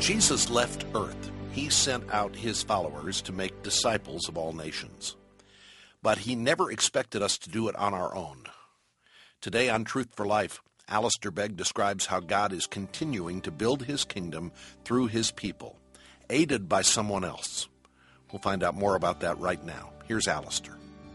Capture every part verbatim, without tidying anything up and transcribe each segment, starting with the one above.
Jesus left earth, he sent out his followers to make disciples of all nations. But he never expected us to do it on our own. Today on Truth for Life, Alistair Begg describes how God is continuing to build his kingdom through his people, aided by someone else. We'll find out more about that right now. Here's Alistair.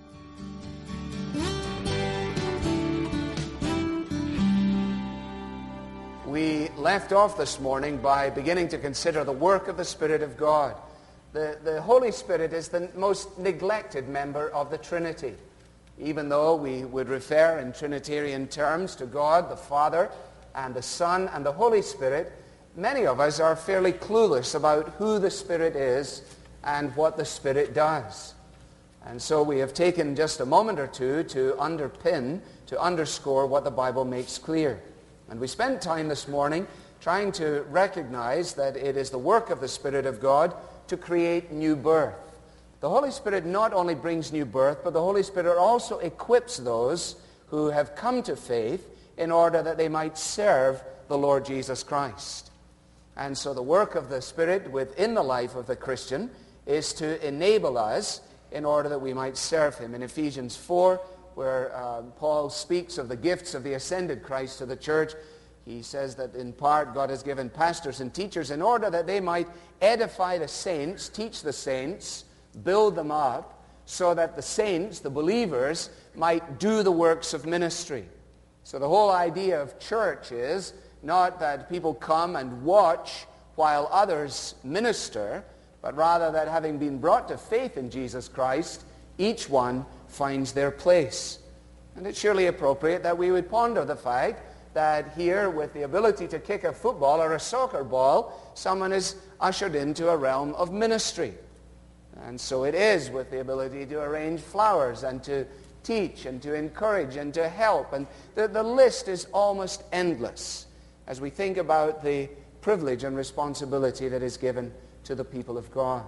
We left off this morning by beginning to consider the work of the Spirit of God. The, the Holy Spirit is the most neglected member of the Trinity. Even though we would refer in Trinitarian terms to God, the Father, and the Son, and the Holy Spirit, many of us are fairly clueless about who the Spirit is and what the Spirit does. And so we have taken just a moment or two to underpin, to underscore what the Bible makes clear. And we spent time this morning trying to recognize that it is the work of the Spirit of God to create new birth. The Holy Spirit not only brings new birth, but the Holy Spirit also equips those who have come to faith in order that they might serve the Lord Jesus Christ. And so the work of the Spirit within the life of the Christian is to enable us in order that we might serve him. In Ephesians four, where uh, Paul speaks of the gifts of the ascended Christ to the church, he says that in part God has given pastors and teachers in order that they might edify the saints, teach the saints, build them up, so that the saints, the believers, might do the works of ministry. So the whole idea of church is not that people come and watch while others minister, but rather that having been brought to faith in Jesus Christ, each one finds their place. And it's surely appropriate that we would ponder the fact that here, with the ability to kick a football or a soccer ball, someone is ushered into a realm of ministry. And so it is with the ability to arrange flowers and to teach and to encourage and to help. And the, the list is almost endless as we think about the privilege and responsibility that is given to the people of God.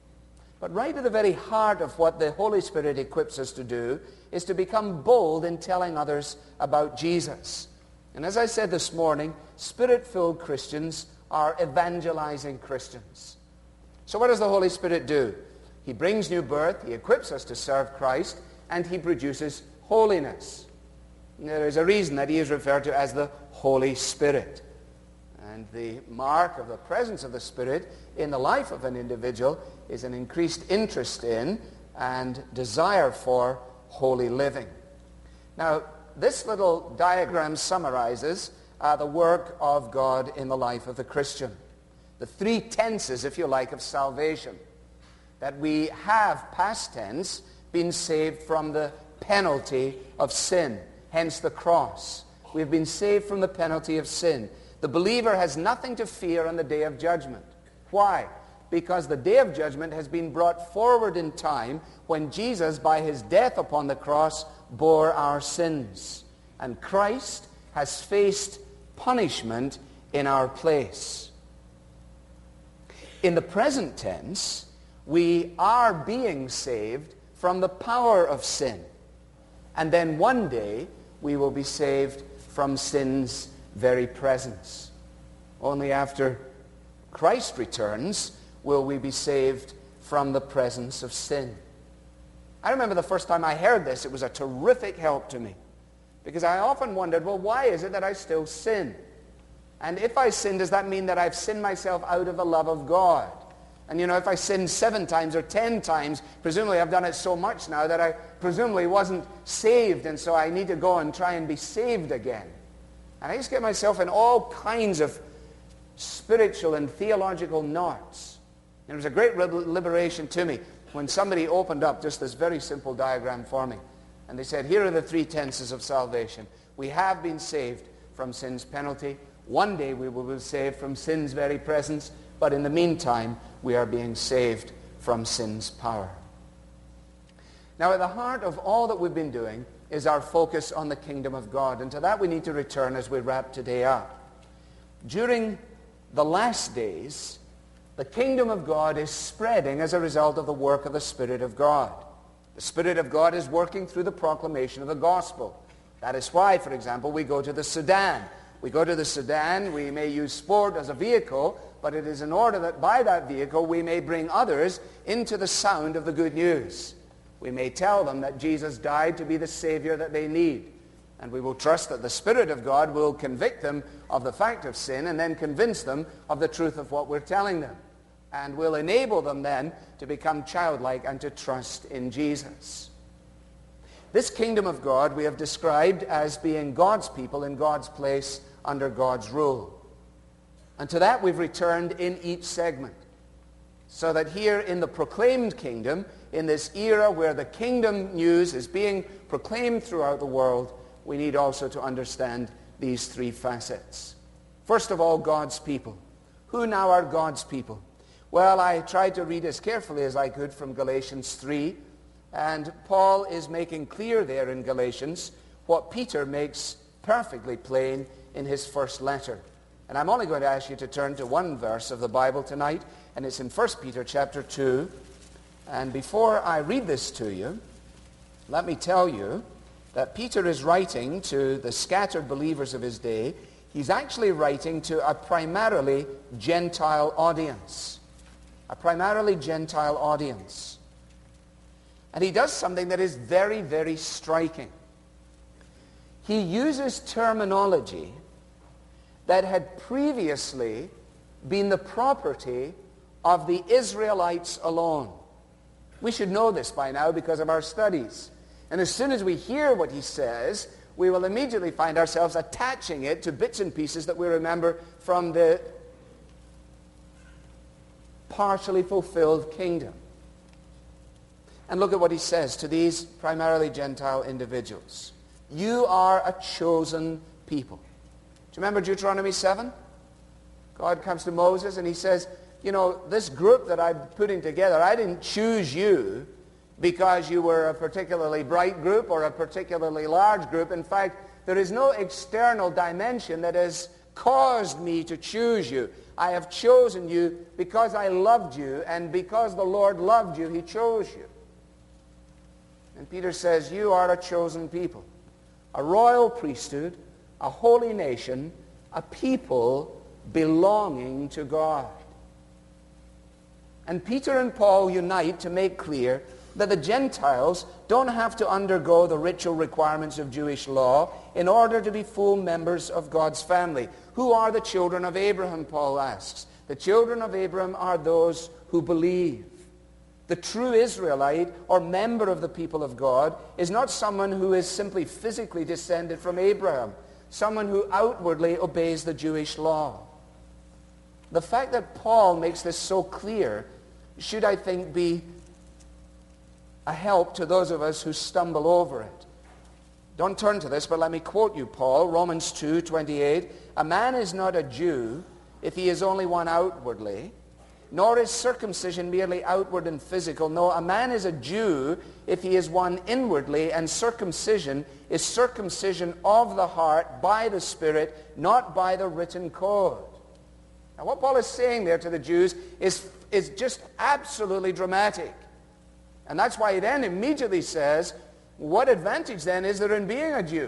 But right at the very heart of what the Holy Spirit equips us to do is to become bold in telling others about Jesus. And as I said this morning, Spirit-filled Christians are evangelizing Christians. So what does the Holy Spirit do? He brings new birth, he equips us to serve Christ, and he produces holiness. There is a reason that he is referred to as the Holy Spirit. And the mark of the presence of the Spirit in the life of an individual is an increased interest in and desire for holy living. Now, this little diagram summarizes uh, the work of God in the life of the Christian. The three tenses, if you like, of salvation. That we have, past tense, been saved from the penalty of sin, hence the cross. We have been saved from the penalty of sin. The believer has nothing to fear on the day of judgment. Why? Because the day of judgment has been brought forward in time when Jesus, by his death upon the cross, bore our sins. And Christ has faced punishment in our place. In the present tense, we are being saved from the power of sin. And then one day, we will be saved from sin's very presence. Only after Christ returns will we be saved from the presence of sin. I remember the first time I heard this, it was a terrific help to me. Because I often wondered, well, why is it that I still sin? And if I sin, does that mean that I've sinned myself out of the love of God? And you know, if I sin seven times or ten times, presumably I've done it so much now that I presumably wasn't saved, and so I need to go and try and be saved again. And I just get myself in all kinds of spiritual and theological knots. And it was a great liberation to me when somebody opened up just this very simple diagram for me. And they said, here are the three tenses of salvation. We have been saved from sin's penalty. One day we will be saved from sin's very presence. But in the meantime, we are being saved from sin's power. Now, at the heart of all that we've been doing is our focus on the kingdom of God. And to that we need to return as we wrap today up. During the last days, the kingdom of God is spreading as a result of the work of the Spirit of God. The Spirit of God is working through the proclamation of the gospel. That is why, for example, we go to the Sudan. We go to the Sudan, we may use sport as a vehicle, but it is in order that by that vehicle we may bring others into the sound of the good news. We may tell them that Jesus died to be the Savior that they need. And we will trust that the Spirit of God will convict them of the fact of sin and then convince them of the truth of what we're telling them. And will enable them then to become childlike and to trust in Jesus. This kingdom of God we have described as being God's people in God's place under God's rule. And to that we've returned in each segment. So that here in the proclaimed kingdom, in this era where the kingdom news is being proclaimed throughout the world, we need also to understand these three facets. First of all, God's people. Who now are God's people? Well, I tried to read as carefully as I could from Galatians three, and Paul is making clear there in Galatians what Peter makes perfectly plain in his first letter. And I'm only going to ask you to turn to one verse of the Bible tonight, and it's in First Peter chapter two. And before I read this to you, let me tell you that Peter is writing to the scattered believers of his day. He's actually writing to a primarily Gentile audience. A primarily Gentile audience. And he does something that is very, very striking. He uses terminology that had previously been the property of the Israelites alone. We should know this by now because of our studies. And as soon as we hear what he says, we will immediately find ourselves attaching it to bits and pieces that we remember from the partially fulfilled kingdom. And look at what he says to these primarily Gentile individuals. You are a chosen people. Do you remember Deuteronomy seven? God comes to Moses and he says, you know, this group that I'm putting together, I didn't choose you because you were a particularly bright group or a particularly large group. In fact, there is no external dimension that has caused me to choose you. I have chosen you because I loved you, and because the Lord loved you, he chose you. And Peter says, you are a chosen people, a royal priesthood, a holy nation, a people belonging to God. And Peter and Paul unite to make clear that the Gentiles don't have to undergo the ritual requirements of Jewish law in order to be full members of God's family. Who are the children of Abraham, Paul asks. The children of Abraham are those who believe. The true Israelite or member of the people of God is not someone who is simply physically descended from Abraham, someone who outwardly obeys the Jewish law. The fact that Paul makes this so clear should, I think, be a help to those of us who stumble over it. Don't turn to this, but let me quote you, Paul, Romans two twenty-eight. A man is not a Jew if he is only one outwardly, nor is circumcision merely outward and physical. No, a man is a Jew if he is one inwardly, and circumcision is circumcision of the heart by the Spirit, not by the written code. Now what Paul is saying there to the Jews is, is just absolutely dramatic. And that's why he then immediately says, what advantage then is there in being a Jew?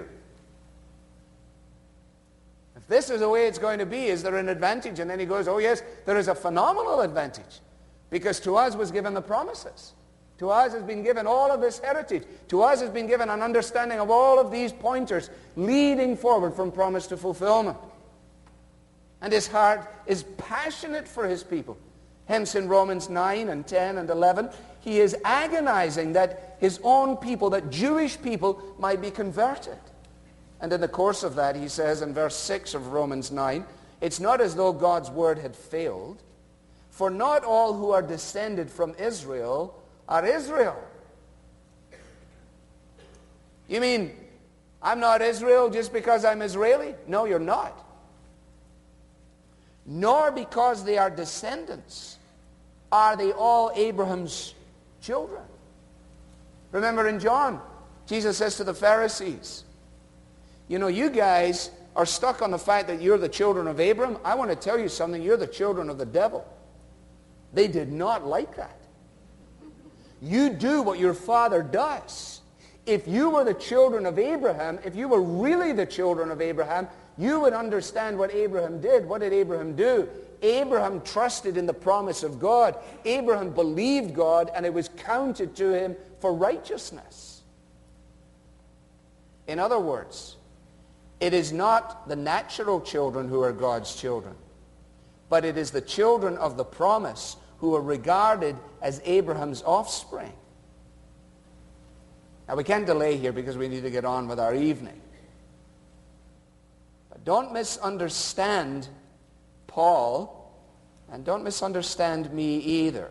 If this is the way it's going to be, is there an advantage? And then he goes, oh yes, there is a phenomenal advantage. Because to us was given the promises. To us has been given all of this heritage. To us has been given an understanding of all of these pointers leading forward from promise to fulfillment. And his heart is passionate for his people. Hence in Romans nine and ten and eleven, he is agonizing that his own people, that Jewish people, might be converted. And in the course of that, he says in verse six of Romans nine, it's not as though God's word had failed, for not all who are descended from Israel are Israel. You mean, I'm not Israel just because I'm Israeli? No, you're not. Nor because they are descendants are they all Abraham's children. Remember in John, Jesus says to the Pharisees, you know, you guys are stuck on the fact that you're the children of Abraham. I want to tell you something, you're the children of the devil. They did not like that. You do what your father does. If you were the children of Abraham, if you were really the children of Abraham, you would understand what Abraham did. What did Abraham do? Abraham trusted in the promise of God. Abraham believed God, and it was counted to him for righteousness. In other words, it is not the natural children who are God's children, but it is the children of the promise who are regarded as Abraham's offspring. Now, we can't delay here because we need to get on with our evening. But don't misunderstand Paul, and don't misunderstand me either.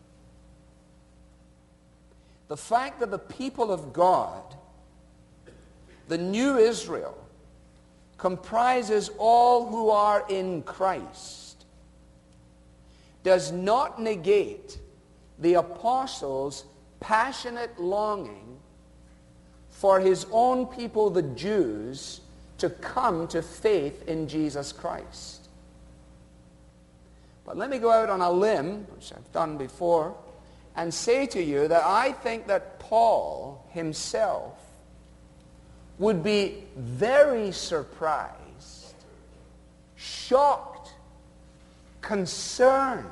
The fact that the people of God, the new Israel, comprises all who are in Christ, does not negate the apostles' passionate longing for his own people, the Jews, to come to faith in Jesus Christ. But let me go out on a limb, which I've done before, and say to you that I think that Paul himself would be very surprised, shocked, concerned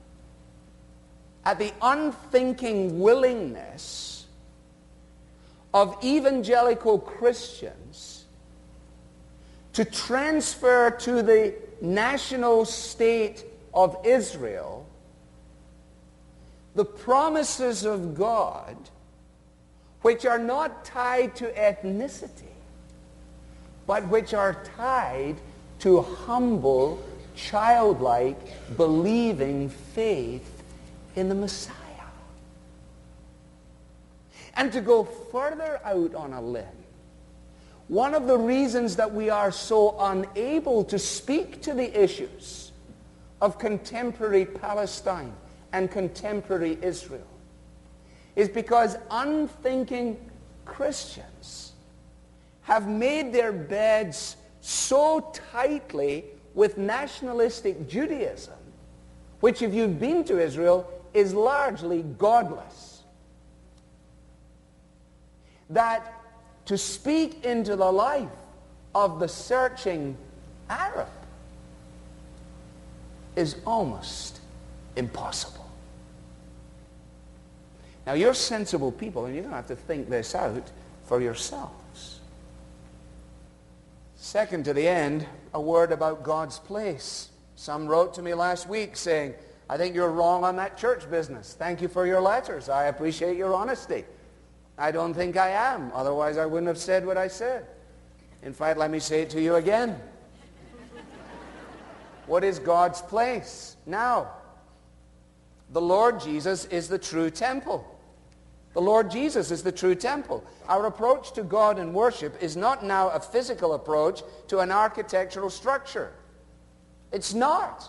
at the unthinking willingness of evangelical Christians to transfer to the national state of Israel the promises of God, which are not tied to ethnicity, but which are tied to humble, childlike, believing faith in the Messiah. And to go further out on a limb, one of the reasons that we are so unable to speak to the issues of contemporary Palestine and contemporary Israel is because unthinking Christians have made their beds so tightly with nationalistic Judaism, which, if you've been to Israel, is largely godless, that to speak into the life of the searching Arab is almost impossible. Now, you're sensible people, and you're going to have to think this out for yourselves. Second to the end, a word about God's place. Some wrote to me last week saying, I think you're wrong on that church business. Thank you for your letters. I appreciate your honesty. I don't think I am. Otherwise, I wouldn't have said what I said. In fact, let me say it to you again. What is God's place? Now, the Lord Jesus is the true temple. The Lord Jesus is the true temple. Our approach to God in worship is not now a physical approach to an architectural structure. It's not.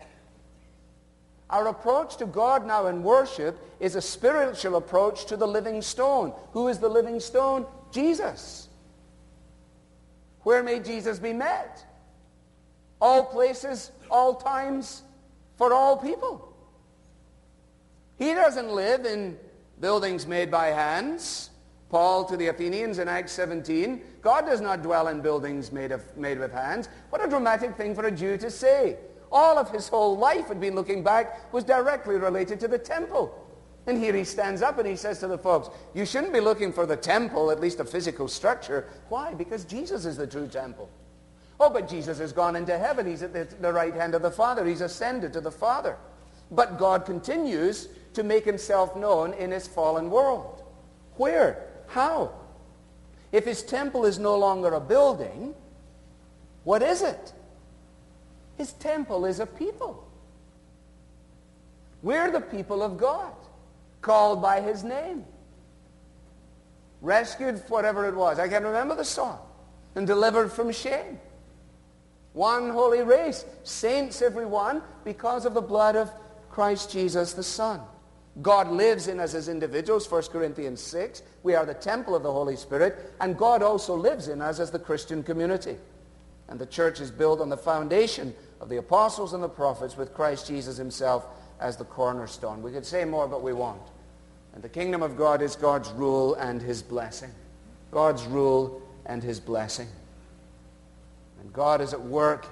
Our approach to God now in worship is a spiritual approach to the living stone. Who is the living stone? Jesus. Where may Jesus be met? All places, all times, for all people. He doesn't live in buildings made by hands. Paul to the Athenians in Acts seventeen, God does not dwell in buildings made, of, made with hands. What a dramatic thing for a Jew to say. All of his whole life had been looking back was directly related to the temple. And here he stands up and he says to the folks, you shouldn't be looking for the temple, at least a physical structure. Why? Because Jesus is the true temple. Oh, but Jesus has gone into heaven. He's at the, the right hand of the Father. He's ascended to the Father. But God continues to make himself known in his fallen world. Where? How? If his temple is no longer a building, what is it? His temple is a people. We're the people of God, called by his name. Rescued, whatever it was. I can't remember the song. And delivered from shame. One holy race. Saints, every one, because of the blood of Christ Jesus the Son. God lives in us as individuals, First Corinthians six. We are the temple of the Holy Spirit. And God also lives in us as the Christian community. And the church is built on the foundation of the apostles and the prophets with Christ Jesus himself as the cornerstone. We could say more, but we won't. And the kingdom of God is God's rule and his blessing. God's rule and his blessing. And God is at work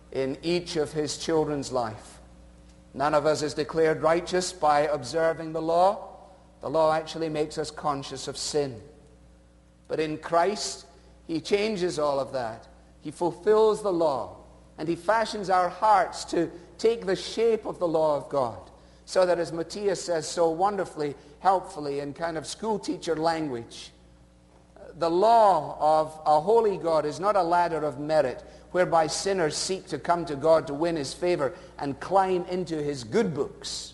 in each of his children's life. None of us is declared righteous by observing the law. The law actually makes us conscious of sin. But in Christ, he changes all of that. He fulfills the law, and he fashions our hearts to take the shape of the law of God, so that, as Matthias says so wonderfully, helpfully, in kind of schoolteacher language, the law of a holy God is not a ladder of merit whereby sinners seek to come to God to win his favor and climb into his good books.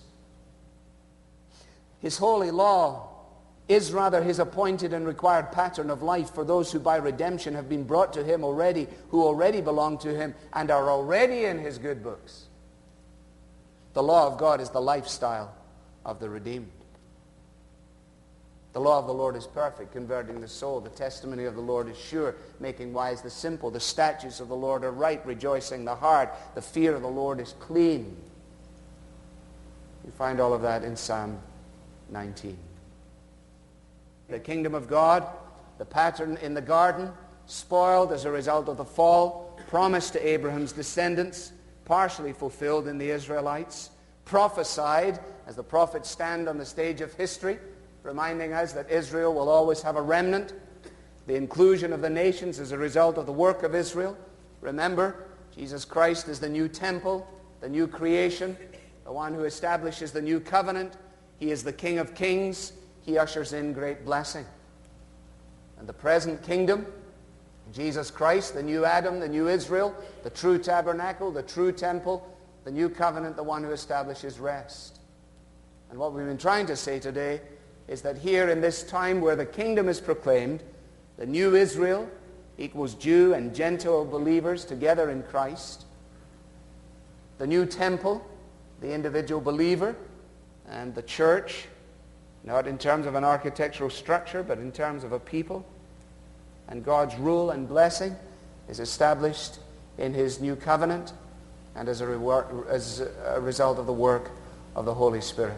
His holy law is rather his appointed and required pattern of life for those who by redemption have been brought to him already, who already belong to him and are already in his good books. The law of God is the lifestyle of the redeemed. The law of the Lord is perfect, converting the soul. The testimony of the Lord is sure, making wise the simple. The statutes of the Lord are right, rejoicing the heart. The fear of the Lord is clean. You find all of that in Psalm nineteen. The kingdom of God, the pattern in the garden, spoiled as a result of the fall, promised to Abraham's descendants, partially fulfilled in the Israelites, prophesied as the prophets stand on the stage of history, reminding us that Israel will always have a remnant. The inclusion of the nations is a result of the work of Israel. Remember, Jesus Christ is the new temple, the new creation, the one who establishes the new covenant. He is the King of kings. He ushers in great blessing. And the present kingdom, Jesus Christ, the new Adam, the new Israel, the true tabernacle, the true temple, the new covenant, the one who establishes rest. And what we've been trying to say today is that here in this time where the kingdom is proclaimed, the new Israel equals Jew and Gentile believers together in Christ. The new temple, the individual believer, and the church, not in terms of an architectural structure, but in terms of a people. And God's rule and blessing is established in his new covenant and as a, reward, as a result of the work of the Holy Spirit.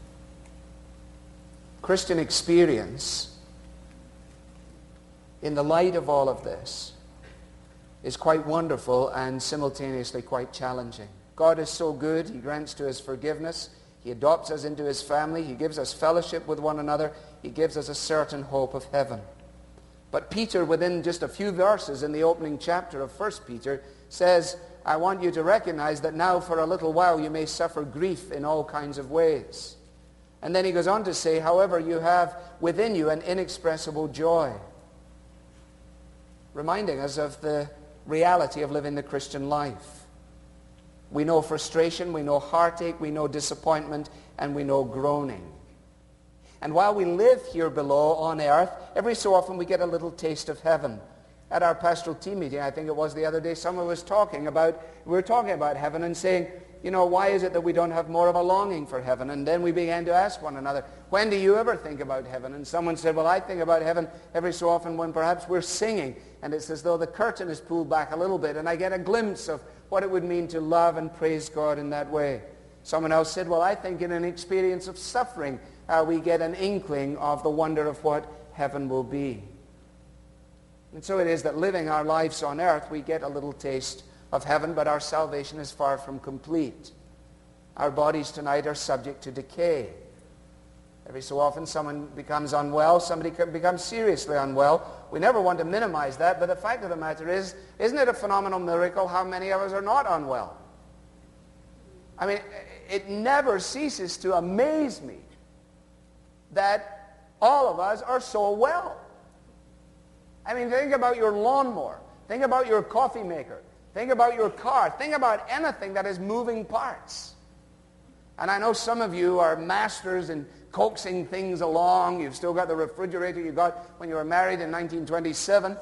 Christian experience, in the light of all of this, is quite wonderful and simultaneously quite challenging. God is so good. He grants to us forgiveness. He adopts us into his family. He gives us fellowship with one another. He gives us a certain hope of heaven. But Peter, within just a few verses in the opening chapter of First Peter, says, I want you to recognize that now for a little while you may suffer grief in all kinds of ways. And then he goes on to say, however, you have within you an inexpressible joy. Reminding us of the reality of living the Christian life. We know frustration, we know heartache, we know disappointment, and we know groaning. And while we live here below on earth, every so often we get a little taste of heaven. At our pastoral team meeting, I think it was the other day, someone was talking about, we were talking about heaven and saying, you know, why is it that we don't have more of a longing for heaven? And then we began to ask one another, when do you ever think about heaven? And someone said, well, I think about heaven every so often when perhaps we're singing, and it's as though the curtain is pulled back a little bit, and I get a glimpse of what it would mean to love and praise God in that way. Someone else said, well, I think in an experience of suffering, uh, we get an inkling of the wonder of what heaven will be. And so it is that living our lives on earth, we get a little taste of heaven, but our salvation is far from complete. Our bodies tonight are subject to decay. Every so often someone becomes unwell, somebody becomes seriously unwell. We never want to minimize that, but the fact of the matter is, isn't it a phenomenal miracle how many of us are not unwell? I mean, it never ceases to amaze me that all of us are so well. I mean, think about your lawnmower. Think about your coffee maker. Think about your car. Think about anything that has moving parts. And I know some of you are masters in coaxing things along. You've still got the refrigerator you got when you were married in nineteen twenty-seven.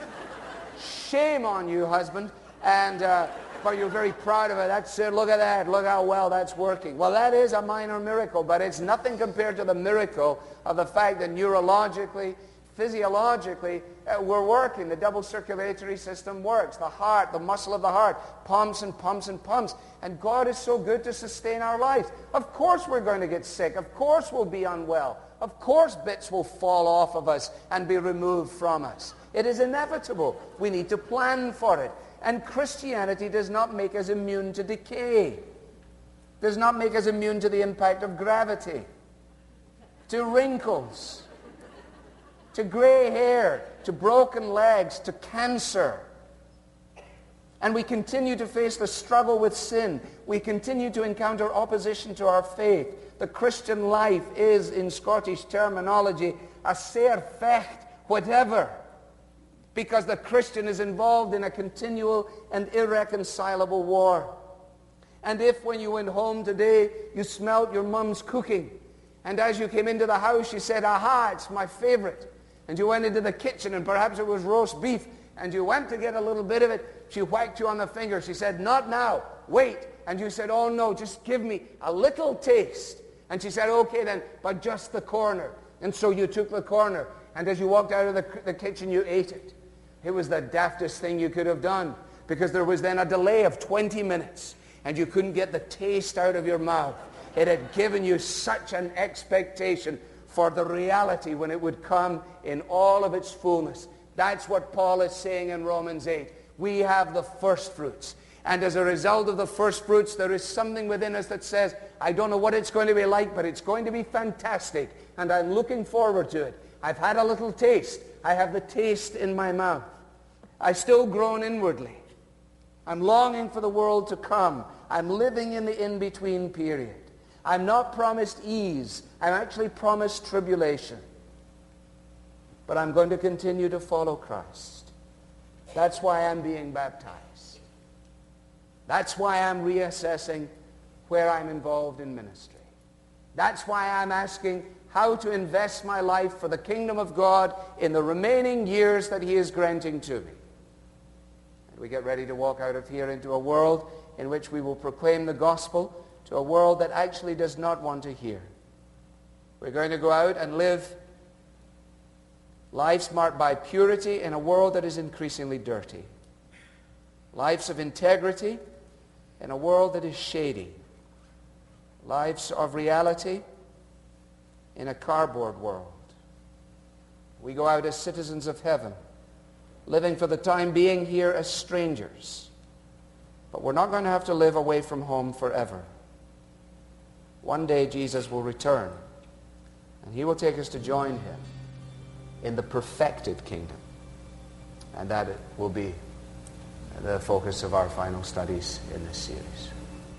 Shame on you, husband. And uh, but you're very proud of it. That's it. Look at that. Look how well that's working. Well, that is a minor miracle, but it's nothing compared to the miracle of the fact that neurologically, physiologically, uh, we're working. The double circulatory system works. The heart, the muscle of the heart, pumps and pumps and pumps. And God is so good to sustain our lives. Of course we're going to get sick. Of course we'll be unwell. Of course bits will fall off of us and be removed from us. It is inevitable. We need to plan for it. And Christianity does not make us immune to decay, does not make us immune to the impact of gravity, to wrinkles, to gray hair, to broken legs, to cancer. And we continue to face the struggle with sin. We continue to encounter opposition to our faith. The Christian life is, in Scottish terminology, a sair fecht, whatever, because the Christian is involved in a continual and irreconcilable war. And if when you went home today, you smelled your mum's cooking, and as you came into the house, you said, aha, it's my favorite, and you went into the kitchen, and perhaps it was roast beef, and you went to get a little bit of it, she whacked you on the finger. She said, not now, wait. And you said, oh no, just give me a little taste. And she said, okay then, but just the corner. And so you took the corner, and as you walked out of the, the kitchen, you ate it. It was the daftest thing you could have done, because there was then a delay of twenty minutes, and you couldn't get the taste out of your mouth. It had given you such an expectation for the reality when it would come in all of its fullness. That's what Paul is saying in Romans eight. We have the first fruits. And as a result of the first fruits, there is something within us that says, I don't know what it's going to be like, but it's going to be fantastic. And I'm looking forward to it. I've had a little taste. I have the taste in my mouth. I still groan inwardly. I'm longing for the world to come. I'm living in the in-between period. I'm not promised ease. I'm actually promised tribulation. But I'm going to continue to follow Christ. That's why I'm being baptized. That's why I'm reassessing where I'm involved in ministry. That's why I'm asking how to invest my life for the kingdom of God in the remaining years that he is granting to me. And we get ready to walk out of here into a world in which we will proclaim the gospel to a world that actually does not want to hear. We're going to go out and live lives marked by purity in a world that is increasingly dirty. Lives of integrity in a world that is shady. Lives of reality in a cardboard world. We go out as citizens of heaven, living for the time being here as strangers. But we're not going to have to live away from home forever. One day Jesus will return, and he will take us to join him in the perfected kingdom. And that it will be the focus of our final studies in this series.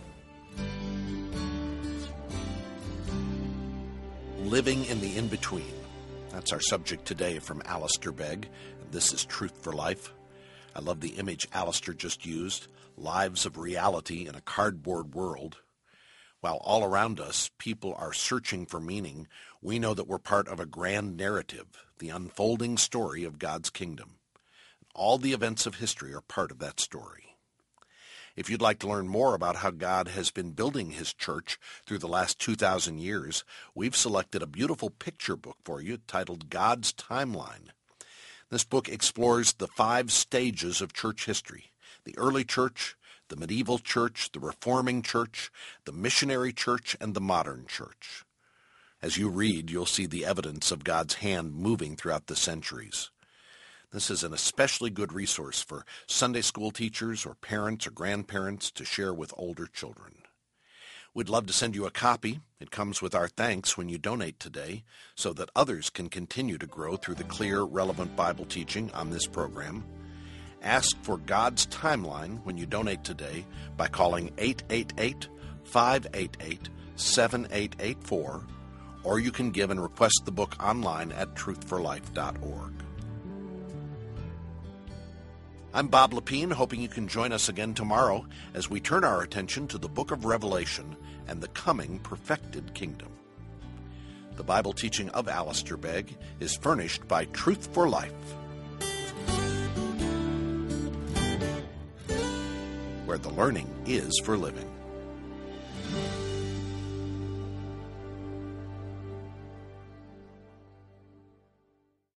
Living in the in-between. That's our subject today from Alistair Begg. This is Truth for Life. I love the image Alistair just used. Lives of reality in a cardboard world. While all around us, people are searching for meaning, we know that we're part of a grand narrative, the unfolding story of God's kingdom. All the events of history are part of that story. If you'd like to learn more about how God has been building his church through the last two thousand years, we've selected a beautiful picture book for you titled God's Timeline. This book explores the five stages of church history: the early church, the medieval church, the reforming church, the missionary church, and the modern church. As you read, you'll see the evidence of God's hand moving throughout the centuries. This is an especially good resource for Sunday school teachers or parents or grandparents to share with older children. We'd love to send you a copy. It comes with our thanks when you donate today so that others can continue to grow through the clear, relevant Bible teaching on this program. Ask for God's Timeline when you donate today by calling eight eight eight, five eight eight, seven eight eight four, or you can give and request the book online at truth for life dot org. I'm Bob Lepine, hoping you can join us again tomorrow as we turn our attention to the book of Revelation and the coming perfected kingdom. The Bible teaching of Alistair Begg is furnished by Truth for Life, where the learning is for living.